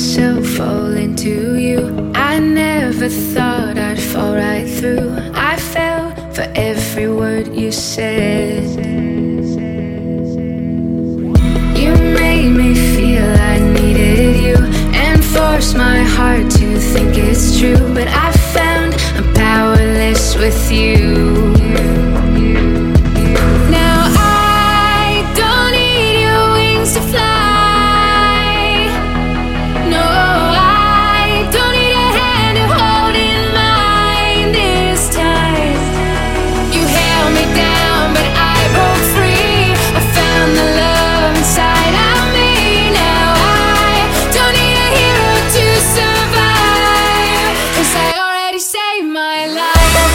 myself fall into you. I never thought I'd fall right through. I fell for every word you said. You made me feel I needed you and forced my heart to think it's true. But I found I'm powerless with you. Now I don't need your wings to fly. No, I don't need a hand to hold in mine this time. You held me down, but I broke free. I found the love inside of me. Now I don't need a hero to survive, 'cause I already saved my life.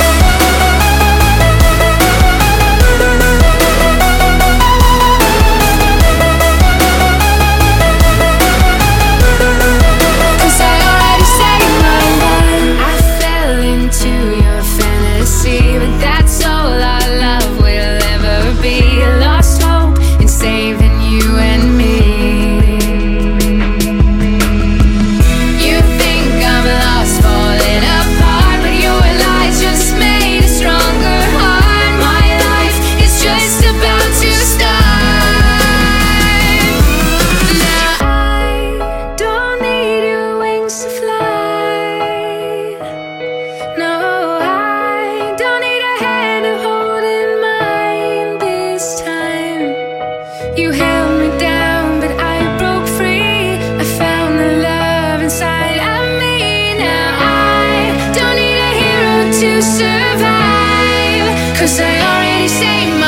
You held me down, but I broke free. I found the love inside of me. Now I don't need a hero to survive, 'cause I already saved